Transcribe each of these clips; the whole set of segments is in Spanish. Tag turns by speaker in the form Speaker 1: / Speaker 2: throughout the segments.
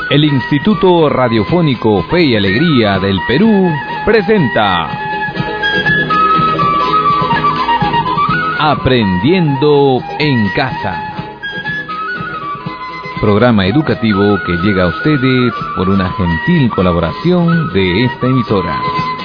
Speaker 1: El Instituto Radiofónico Fe y Alegría del Perú presenta Aprendiendo en Casa. Programa educativo que llega a ustedes por una gentil colaboración de esta emisora.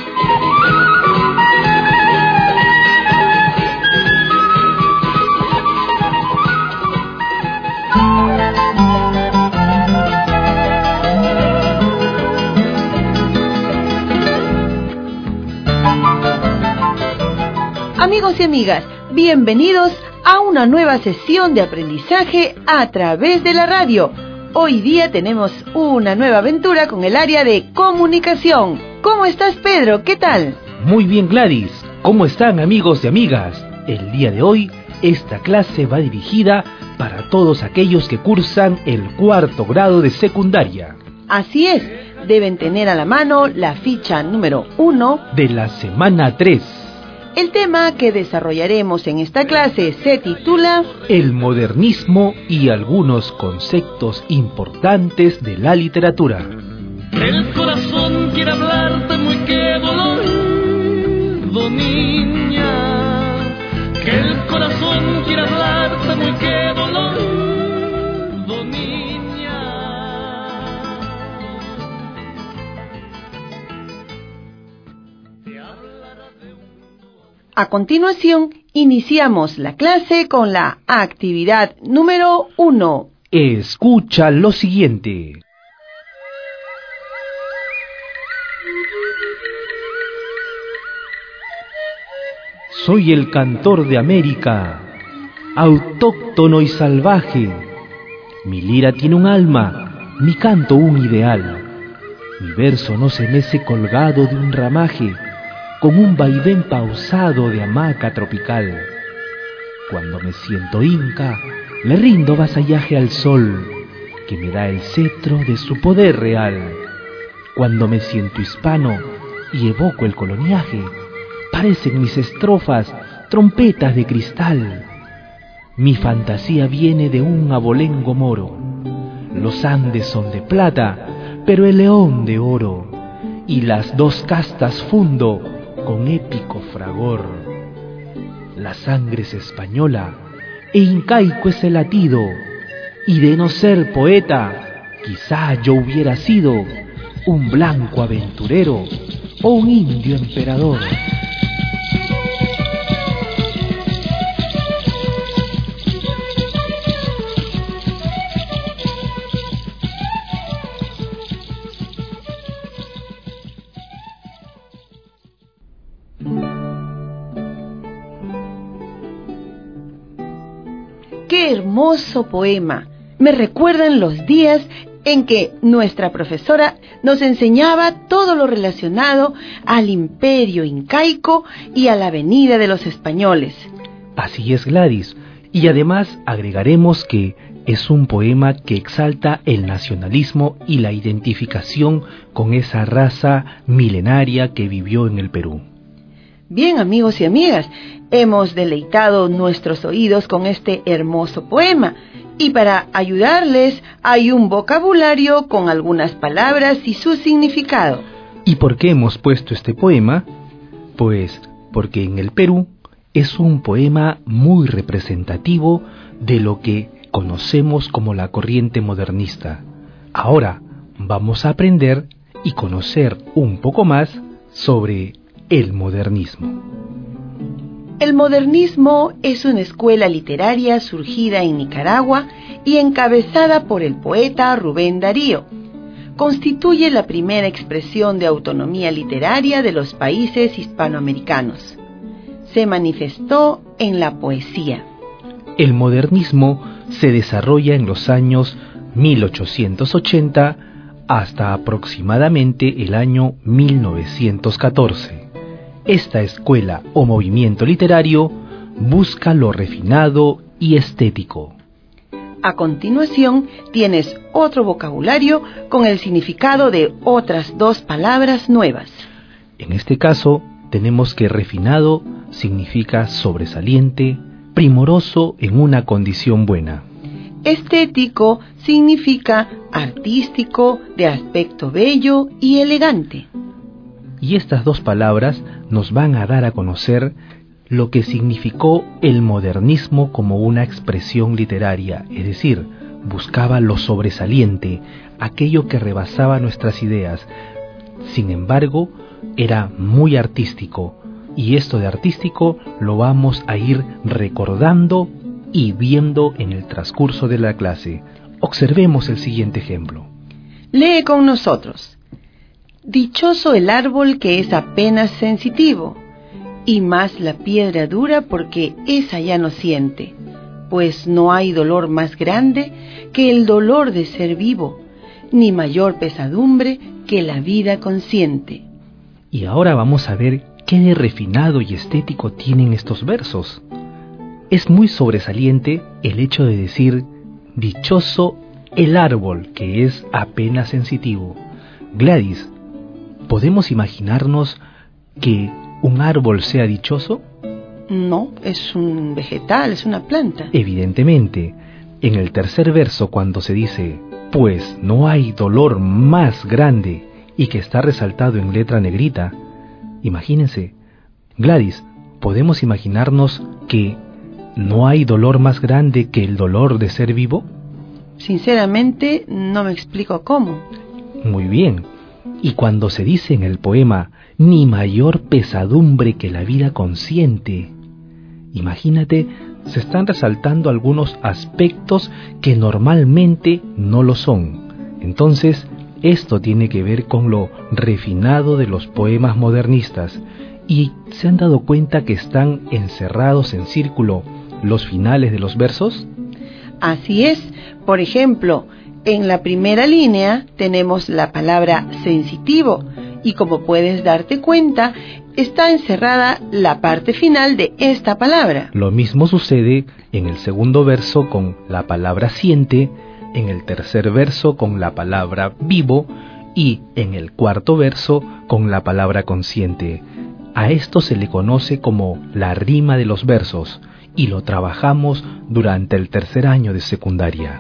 Speaker 2: Amigos y amigas, bienvenidos a una nueva sesión de aprendizaje a través de la radio. Hoy día tenemos una nueva aventura con el área de comunicación. ¿Cómo estás, Pedro? ¿Qué tal?
Speaker 3: Muy bien, Gladys. ¿Cómo están, amigos y amigas? El día de hoy, esta clase va dirigida para todos aquellos que cursan el 4º grado de secundaria.
Speaker 2: Así es, deben tener a la mano la ficha número 1
Speaker 3: de la semana 3.
Speaker 2: El tema que desarrollaremos en esta clase se titula
Speaker 3: El modernismo y algunos conceptos importantes de la literatura.
Speaker 4: El corazón quiere hablarte muy qué dolor, niña. Que el corazón quiere hablarte muy qué dolor, niña.
Speaker 2: A continuación, iniciamos la clase con la actividad número 1.
Speaker 3: Escucha lo siguiente. Soy el cantor de América, autóctono y salvaje. Mi lira tiene un alma, mi canto un ideal. Mi verso no se mece colgado de un ramaje, con un vaivén pausado de hamaca tropical. Cuando me siento inca, le rindo vasallaje al sol, que me da el cetro de su poder real. Cuando me siento hispano y evoco el coloniaje, parecen mis estrofas trompetas de cristal. Mi fantasía viene de un abolengo moro. Los Andes son de plata, pero el león de oro, y las dos castas fundo con épico fragor. La sangre es española e incaico es el latido, y de no ser poeta, quizá yo hubiera sido un blanco aventurero o un indio emperador.
Speaker 2: ¡Qué hermoso poema! Me recuerdan los días en que nuestra profesora nos enseñaba todo lo relacionado al imperio incaico y a la venida de los españoles.
Speaker 3: Así es, Gladys, y además agregaremos que es un poema que exalta el nacionalismo y la identificación con esa raza milenaria que vivió en el Perú.
Speaker 2: Bien, amigos y amigas, hemos deleitado nuestros oídos con este hermoso poema, y para ayudarles hay un vocabulario con algunas palabras y su significado.
Speaker 3: ¿Y por qué hemos puesto este poema? Pues porque en el Perú es un poema muy representativo de lo que conocemos como la corriente modernista. Ahora vamos a aprender y conocer un poco más sobre el modernismo.
Speaker 2: El modernismo es una escuela literaria surgida en Nicaragua y encabezada por el poeta Rubén Darío. Constituye la primera expresión de autonomía literaria de los países hispanoamericanos. Se manifestó en la poesía.
Speaker 3: El modernismo se desarrolla en los años 1880 hasta aproximadamente el año 1914. Esta escuela o movimiento literario busca lo refinado y estético.
Speaker 2: A continuación, tienes otro vocabulario con el significado de otras dos palabras nuevas.
Speaker 3: En este caso, tenemos que refinado significa sobresaliente, primoroso en una condición buena.
Speaker 2: Estético significa artístico, de aspecto bello y elegante.
Speaker 3: Y estas dos palabras nos van a dar a conocer lo que significó el modernismo como una expresión literaria, es decir, buscaba lo sobresaliente, aquello que rebasaba nuestras ideas. Sin embargo, era muy artístico, y esto de artístico lo vamos a ir recordando y viendo en el transcurso de la clase. Observemos el siguiente ejemplo.
Speaker 2: Lee con nosotros. Dichoso el árbol que es apenas sensitivo, y más la piedra dura porque esa ya no siente, pues no hay dolor más grande que el dolor de ser vivo, ni mayor pesadumbre que la vida consciente.
Speaker 3: Y ahora vamos a ver qué de refinado y estético tienen estos versos. Es muy sobresaliente el hecho de decir, dichoso el árbol que es apenas sensitivo. Gladys, ¿podemos imaginarnos que un árbol sea dichoso?
Speaker 2: No, es un vegetal, es una planta.
Speaker 3: Evidentemente, en el tercer verso cuando se dice, pues no hay dolor más grande, y que está resaltado en letra negrita, imagínense, Gladys, ¿podemos imaginarnos que no hay dolor más grande que el dolor de ser vivo?
Speaker 2: Sinceramente, no me explico cómo.
Speaker 3: Muy bien. Y cuando se dice en el poema, ni mayor pesadumbre que la vida consciente, imagínate, se están resaltando algunos aspectos que normalmente no lo son. Entonces, esto tiene que ver con lo refinado de los poemas modernistas. ¿Y se han dado cuenta que están encerrados en círculo los finales de los versos?
Speaker 2: Así es. Por ejemplo, en la primera línea tenemos la palabra sensitivo y como puedes darte cuenta, está encerrada la parte final de esta palabra.
Speaker 3: Lo mismo sucede en el segundo verso con la palabra siente, en el tercer verso con la palabra vivo y en el cuarto verso con la palabra consciente. A esto se le conoce como la rima de los versos y lo trabajamos durante el tercer año de secundaria.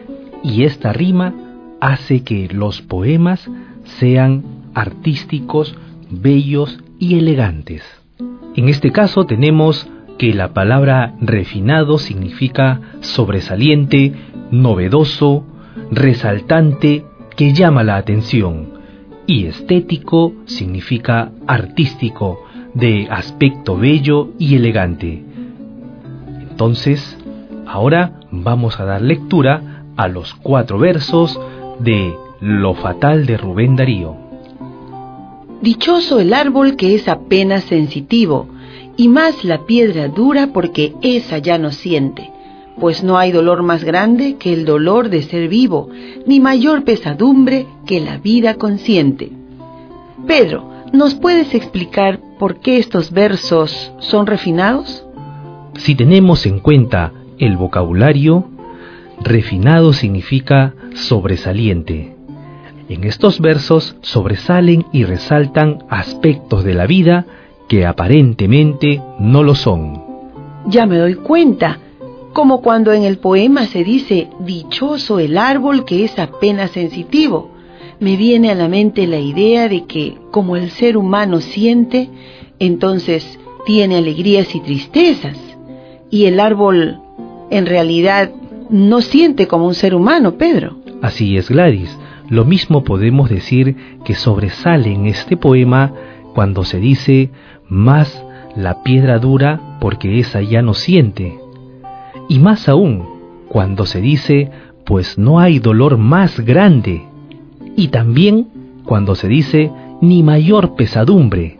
Speaker 3: Y esta rima hace que los poemas sean artísticos, bellos y elegantes. En este caso tenemos que la palabra refinado significa sobresaliente, novedoso, resaltante, que llama la atención, y estético significa artístico, de aspecto bello y elegante. Entonces, ahora vamos a dar lectura a los 4 versos de Lo fatal de Rubén Darío.
Speaker 2: Dichoso el árbol que es apenas sensitivo, y más la piedra dura porque esa ya no siente, pues no hay dolor más grande que el dolor de ser vivo, ni mayor pesadumbre que la vida consciente. Pedro, ¿nos puedes explicar por qué estos versos son refinados?
Speaker 3: Si tenemos en cuenta el vocabulario, refinado significa sobresaliente. En estos versos sobresalen y resaltan aspectos de la vida que aparentemente no lo son.
Speaker 2: Ya me doy cuenta, como cuando en el poema se dice dichoso el árbol que es apenas sensitivo. Me viene a la mente la idea de que como el ser humano siente, entonces tiene alegrías y tristezas, y el árbol en realidad no siente como un ser humano, Pedro.
Speaker 3: Así es, Gladys. Lo mismo podemos decir que sobresale en este poema cuando se dice más la piedra dura porque esa ya no siente. Y más aún cuando se dice pues no hay dolor más grande. Y también cuando se dice ni mayor pesadumbre.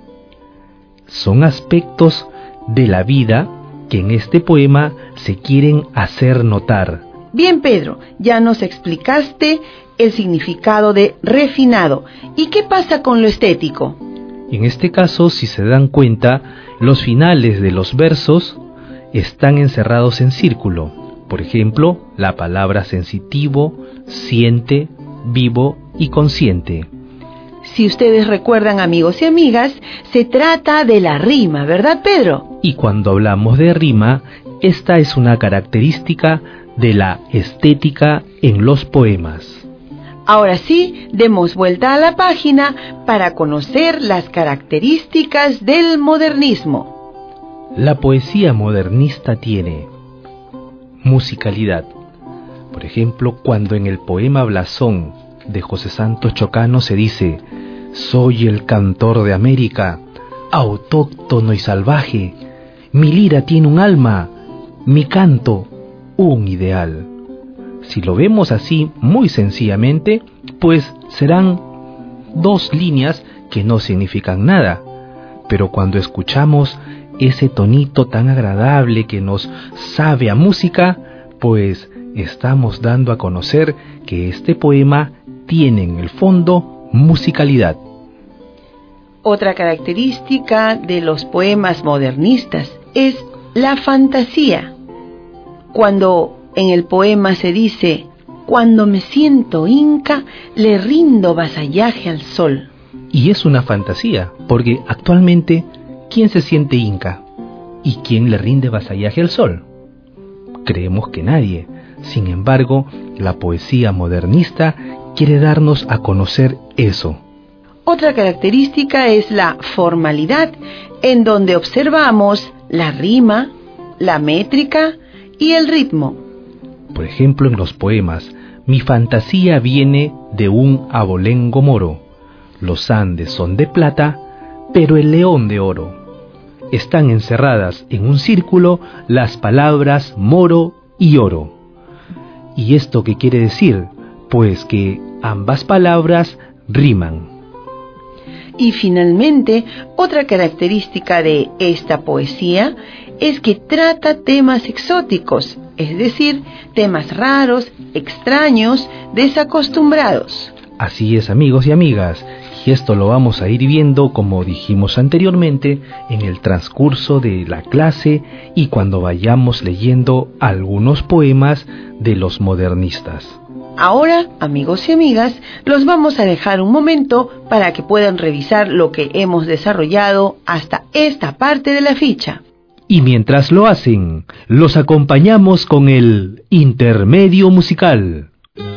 Speaker 3: Son aspectos de la vida que en este poema se quieren hacer notar.
Speaker 2: Bien, Pedro, ya nos explicaste el significado de refinado. ¿Y qué pasa con lo estético?
Speaker 3: En este caso, si se dan cuenta, los finales de los versos están encerrados en círculo. Por ejemplo, la palabra sensitivo, siente, vivo y consciente.
Speaker 2: Si ustedes recuerdan, amigos y amigas, se trata de la rima, ¿verdad, Pedro?
Speaker 3: Y cuando hablamos de rima, esta es una característica de la estética en los poemas.
Speaker 2: Ahora sí, demos vuelta a la página para conocer las características del modernismo.
Speaker 3: La poesía modernista tiene musicalidad. Por ejemplo, cuando en el poema Blasón de José Santos Chocano se dice: soy el cantor de América, autóctono y salvaje, mi lira tiene un alma, mi canto un ideal. Si lo vemos así muy sencillamente, pues serán dos líneas que no significan nada, pero cuando escuchamos ese tonito tan agradable que nos sabe a música, pues estamos dando a conocer que este poema tiene en el fondo musicalidad.
Speaker 2: Otra característica de los poemas modernistas es la fantasía. Cuando en el poema se dice: cuando me siento inca, le rindo vasallaje al sol.
Speaker 3: Y es una fantasía, porque actualmente, ¿quién se siente inca? ¿Y quién le rinde vasallaje al sol? Creemos que nadie. Sin embargo, la poesía modernista quiere darnos a conocer eso.
Speaker 2: Otra característica es la formalidad, en donde observamos la rima, la métrica y el ritmo.
Speaker 3: Por ejemplo, en los poemas, mi fantasía viene de un abolengo moro. Los Andes son de plata, pero el león de oro. Están encerradas en un círculo las palabras moro y oro. ¿Y esto qué quiere decir? Pues que ambas palabras riman.
Speaker 2: Y finalmente, otra característica de esta poesía es que trata temas exóticos, es decir, temas raros, extraños, desacostumbrados.
Speaker 3: Así es, amigos y amigas, y esto lo vamos a ir viendo, como dijimos anteriormente, en el transcurso de la clase y cuando vayamos leyendo algunos poemas de los modernistas.
Speaker 2: Ahora, amigos y amigas, los vamos a dejar un momento para que puedan revisar lo que hemos desarrollado hasta esta parte de la ficha.
Speaker 3: Y mientras lo hacen, los acompañamos con el intermedio musical.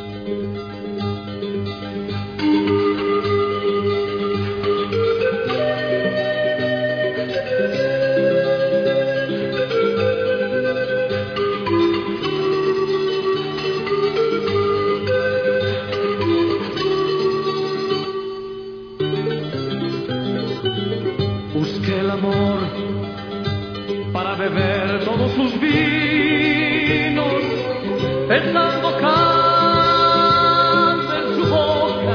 Speaker 4: Busqué el amor para beber todos sus vinos, pensando calma en su boca,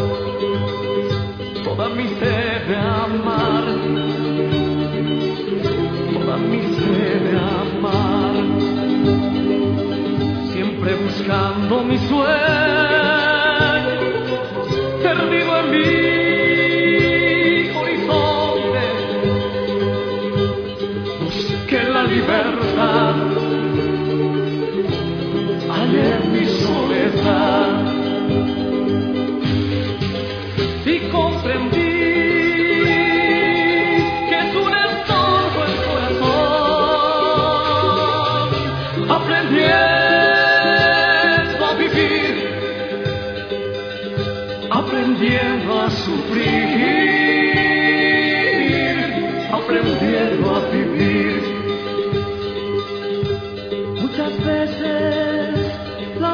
Speaker 4: toda mi sed de amar, toda mi sed de amar, siempre buscando mi sueño, perdido en mí. Libertad, hallé mi soledad y comprendí que es un estorbo el corazón, aprendiendo a vivir, aprendiendo a sufrir, aprendiendo a vivir. Muchas veces la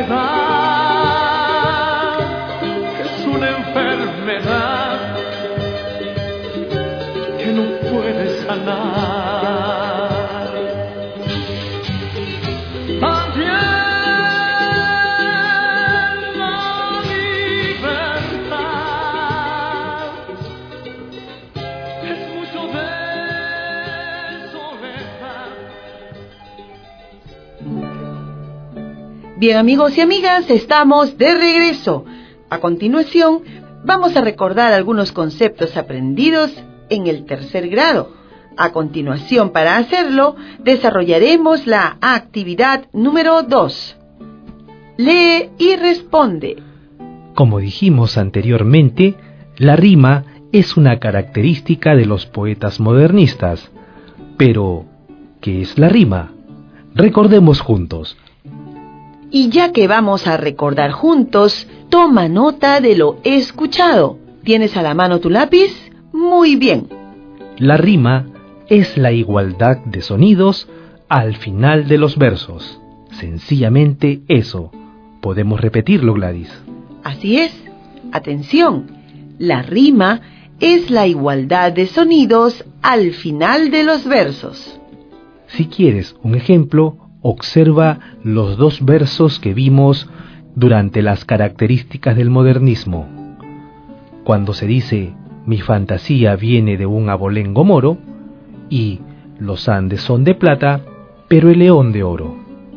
Speaker 4: soledad es una enfermedad que no puede sanar. También la libertad es mucho de soledad.
Speaker 2: Bien, amigos y amigas, estamos de regreso. A continuación, vamos a recordar algunos conceptos aprendidos en el tercer grado. A continuación, para hacerlo, desarrollaremos la actividad número 2. Lee y responde.
Speaker 3: Como dijimos anteriormente, la rima es una característica de los poetas modernistas. Pero, ¿qué es la rima? Recordemos juntos.
Speaker 2: Y ya que vamos a recordar juntos, toma nota de lo escuchado. ¿Tienes a la mano tu lápiz? Muy bien.
Speaker 3: La rima es la igualdad de sonidos al final de los versos. Sencillamente eso. ¿Podemos repetirlo, Gladys?
Speaker 2: Así es. Atención. La rima es la igualdad de sonidos al final de los versos.
Speaker 3: Si quieres un ejemplo, observa los dos versos que vimos durante las características del modernismo. Cuando se dice, mi fantasía viene de un abolengo moro, y los Andes son de plata, pero el león de oro.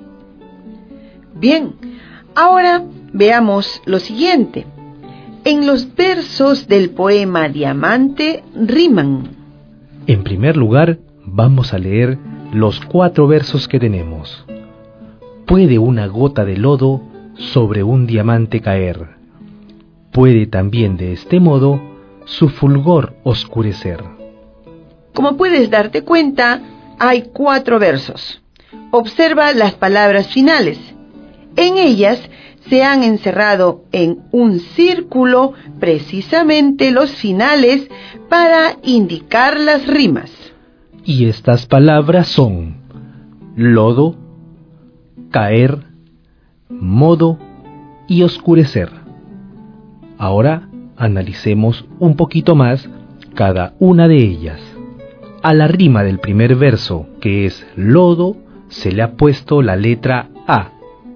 Speaker 2: Bien, ahora veamos lo siguiente. En los versos del poema Diamante riman.
Speaker 3: En primer lugar, vamos a leer los 4 versos que tenemos. Puede una gota de lodo sobre un diamante caer. Puede también de este modo su fulgor oscurecer.
Speaker 2: Como puedes darte cuenta, hay 4 versos. Observa las palabras finales. En ellas se han encerrado en un círculo precisamente los finales para indicar las rimas.
Speaker 3: Y estas palabras son lodo, caer, modo y oscurecer. Ahora analicemos un poquito más cada una de ellas. A la rima del primer verso, que es lodo, se le ha puesto la letra A.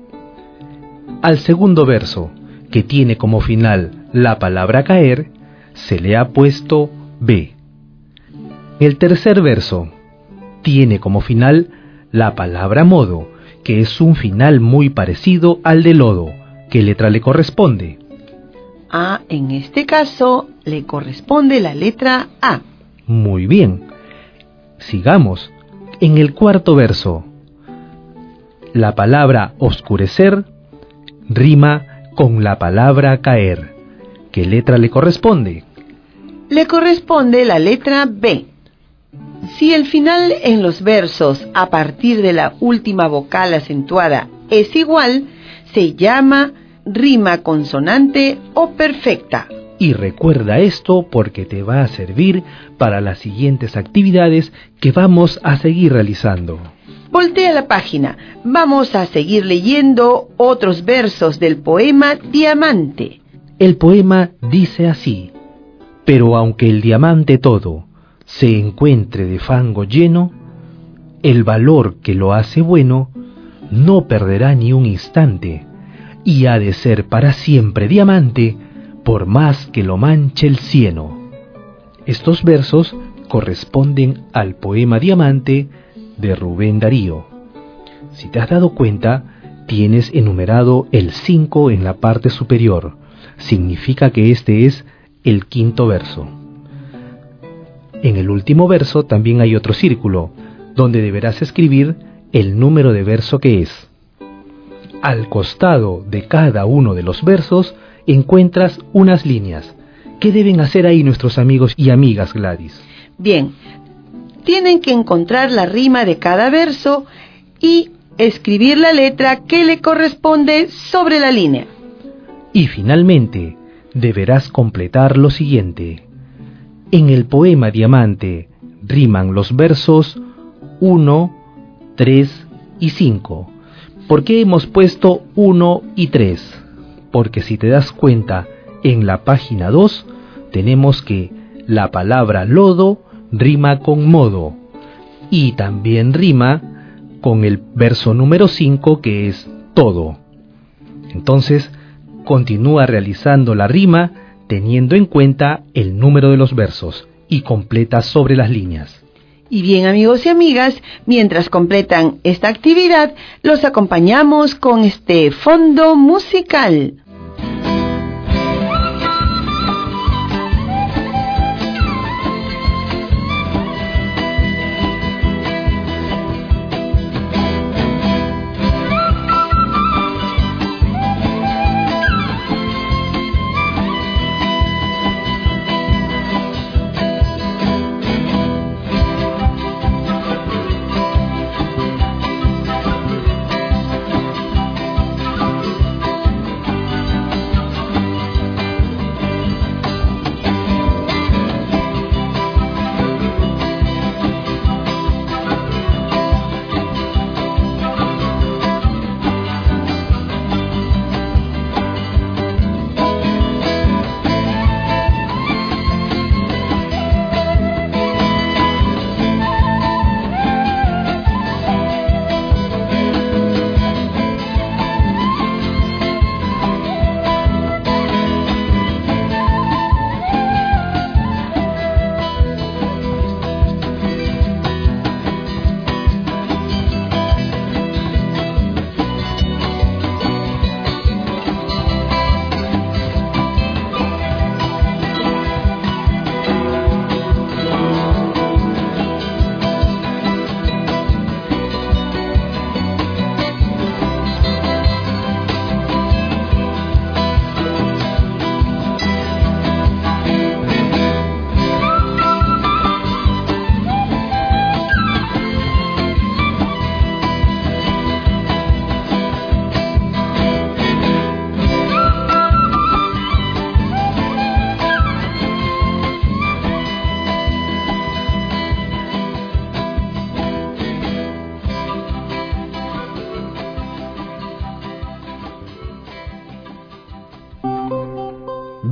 Speaker 3: Al segundo verso, que tiene como final la palabra caer, se le ha puesto B. El tercer verso tiene como final la palabra modo, que es un final muy parecido al de lodo. ¿Qué letra le corresponde?
Speaker 2: En este caso le corresponde la letra A.
Speaker 3: Muy bien. Sigamos. En el cuarto verso, la palabra oscurecer rima con la palabra caer. ¿Qué letra le corresponde?
Speaker 2: Le corresponde la letra B. Si el final en los versos a partir de la última vocal acentuada es igual, se llama rima consonante o perfecta.
Speaker 3: Y recuerda esto porque te va a servir para las siguientes actividades que vamos a seguir realizando.
Speaker 2: Voltea la página. Vamos a seguir leyendo otros versos del poema Diamante.
Speaker 3: El poema dice así: pero aunque el diamante todo se encuentre de fango lleno, el valor que lo hace bueno no perderá ni un instante, y ha de ser para siempre diamante, por más que lo manche el cieno. Estos versos corresponden al poema Diamante de Rubén Darío. Si te has dado cuenta, tienes enumerado el 5 en la parte superior. Significa que este es el quinto verso. En el último verso también hay otro círculo, donde deberás escribir el número de verso que es. Al costado de cada uno de los versos encuentras unas líneas. ¿Qué deben hacer ahí nuestros amigos y amigas, Gladys?
Speaker 2: Bien, tienen que encontrar la rima de cada verso y escribir la letra que le corresponde sobre la línea.
Speaker 3: Y finalmente, deberás completar lo siguiente. En el poema Diamante riman los versos 1, 3 y 5. ¿Por qué hemos puesto 1 y 3? Porque si te das cuenta, en la página 2 tenemos que la palabra lodo rima con modo y también rima con el verso número 5, que es todo. Entonces, continúa realizando la rima teniendo en cuenta el número de los versos y completa sobre las líneas.
Speaker 2: Y bien, amigos y amigas, mientras completan esta actividad, los acompañamos con este fondo musical.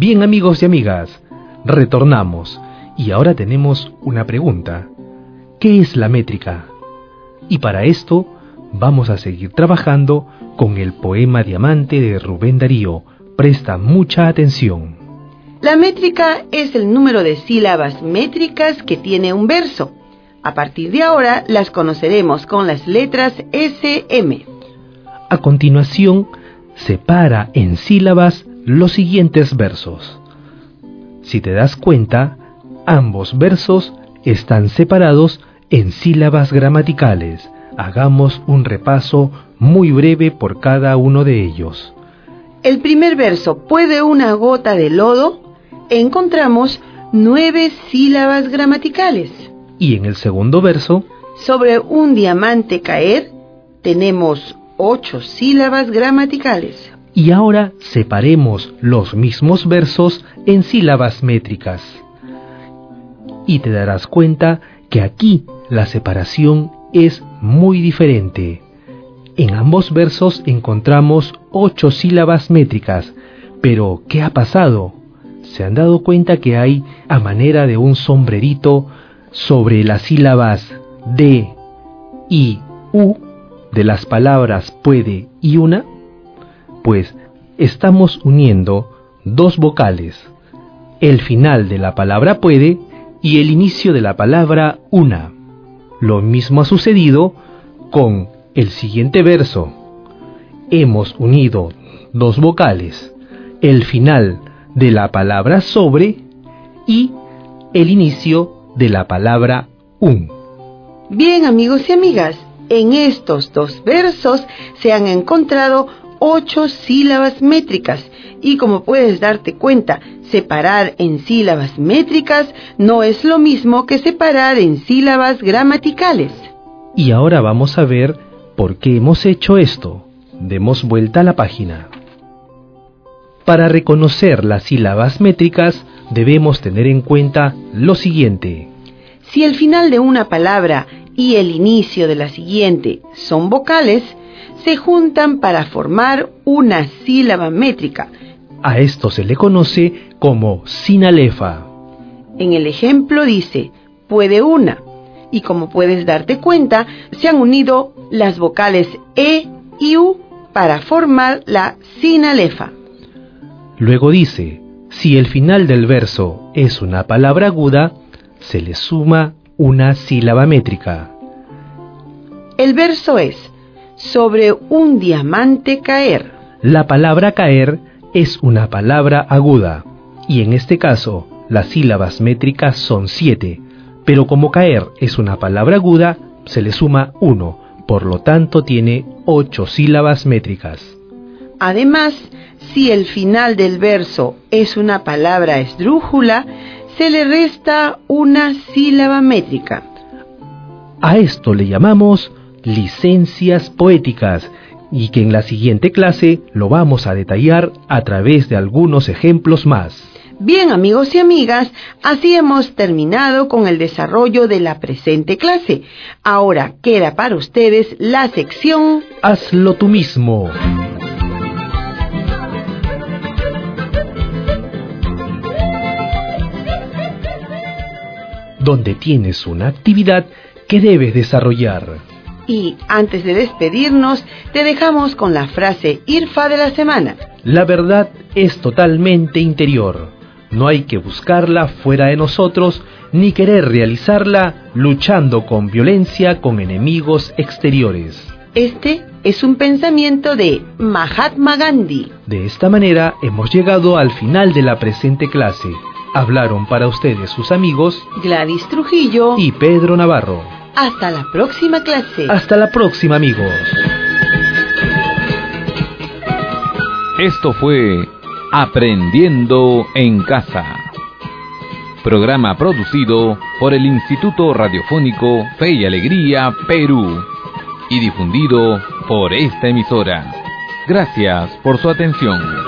Speaker 3: Bien, amigos y amigas, retornamos y ahora tenemos una pregunta. ¿Qué es la métrica? Y para esto vamos a seguir trabajando con el poema Diamante de Rubén Darío. Presta mucha atención.
Speaker 2: La métrica es el número de sílabas métricas que tiene un verso. A partir de ahora las conoceremos con las letras SM.
Speaker 3: A continuación, separa en sílabas los siguientes versos. Si te das cuenta, ambos versos están separados en sílabas gramaticales. Hagamos un repaso muy breve por cada uno de ellos.
Speaker 2: El primer verso, ¿puede una gota de lodo? Encontramos 9 sílabas gramaticales.
Speaker 3: Y en el segundo verso,
Speaker 2: sobre un diamante caer, tenemos 8 sílabas gramaticales.
Speaker 3: Y ahora separemos los mismos versos en sílabas métricas. Y te darás cuenta que aquí la separación es muy diferente. En ambos versos encontramos 8 sílabas métricas. Pero, ¿qué ha pasado? ¿Se han dado cuenta que hay, a manera de un sombrerito, sobre las sílabas D, I, U, de las palabras puede y una? Pues estamos uniendo dos vocales, el final de la palabra puede y el inicio de la palabra una. Lo mismo ha sucedido con el siguiente verso. Hemos unido dos vocales, el final de la palabra sobre y el inicio de la palabra un.
Speaker 2: Bien, amigos y amigas, en estos dos versos se han encontrado 8 sílabas métricas y como puedes darte cuenta, separar en sílabas métricas no es lo mismo que separar en sílabas gramaticales.
Speaker 3: Y ahora vamos a ver por qué hemos hecho esto. Demos vuelta a la página. Para reconocer las sílabas métricas debemos tener en cuenta lo siguiente.
Speaker 2: Si el final de una palabra y el inicio de la siguiente son vocales, se juntan para formar una sílaba métrica.
Speaker 3: A esto se le conoce como sinalefa.
Speaker 2: En el ejemplo dice, puede una, y como puedes darte cuenta, se han unido las vocales E y U para formar la sinalefa.
Speaker 3: Luego dice, si el final del verso es una palabra aguda, se le suma una sílaba métrica.
Speaker 2: El verso es, sobre un diamante caer.
Speaker 3: La palabra caer es una palabra aguda, y en este caso las sílabas métricas son 7, pero como caer es una palabra aguda, se le suma 1, por lo tanto tiene 8 sílabas métricas.
Speaker 2: Además, si el final del verso es una palabra esdrújula, se le resta una sílaba métrica.
Speaker 3: A esto le llamamos licencias poéticas, y que en la siguiente clase lo vamos a detallar a través de algunos ejemplos más.
Speaker 2: Bien, amigos y amigas, así hemos terminado con el desarrollo de la presente clase. Ahora queda para ustedes la sección
Speaker 3: Hazlo tú mismo. Donde tienes una actividad que debes desarrollar.
Speaker 2: Y antes de despedirnos, te dejamos con la frase IRFA de la semana.
Speaker 3: La verdad es totalmente interior. No hay que buscarla fuera de nosotros, ni querer realizarla luchando con violencia con enemigos exteriores.
Speaker 2: Este es un pensamiento de Mahatma Gandhi.
Speaker 3: De esta manera hemos llegado al final de la presente clase. Hablaron para ustedes sus amigos
Speaker 2: Gladys Trujillo
Speaker 3: y Pedro Navarro.
Speaker 2: Hasta la próxima clase.
Speaker 3: Hasta la próxima, amigos.
Speaker 1: Esto fue Aprendiendo en Casa. Programa producido por el Instituto Radiofónico Fe y Alegría, Perú. Y difundido por esta emisora. Gracias por su atención.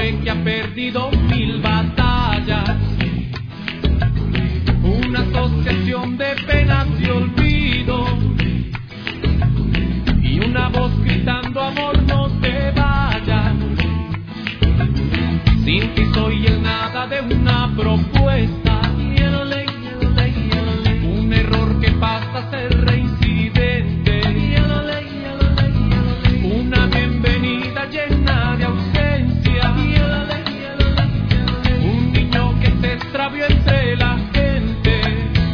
Speaker 4: hombre que ha perdido 1000 batallas, una asociación de penas y olvido, y una voz gritando amor no te vayas. Sin ti soy el nada de una propuesta, un error que pasa a ser reincidente, una bienvenida llena de ausencia, un niño que se extravió entre la gente,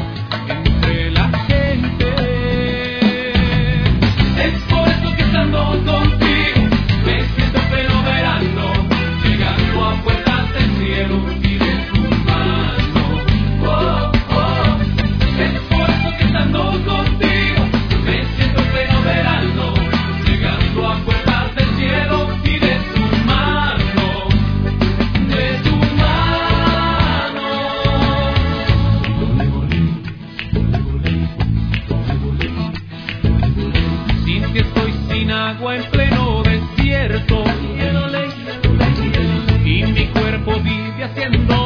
Speaker 4: Es por eso que estando contigo me siento pleno verano, llegando a puertas del cielo y de tu mano. Oh, oh. Es por eso que estando contigo me siento pleno verano, llegando a puertas del cielo y de tu mano, de tu mano. Sin ti estoy sin agua en pleno desierto, y mi cuerpo vive haciendo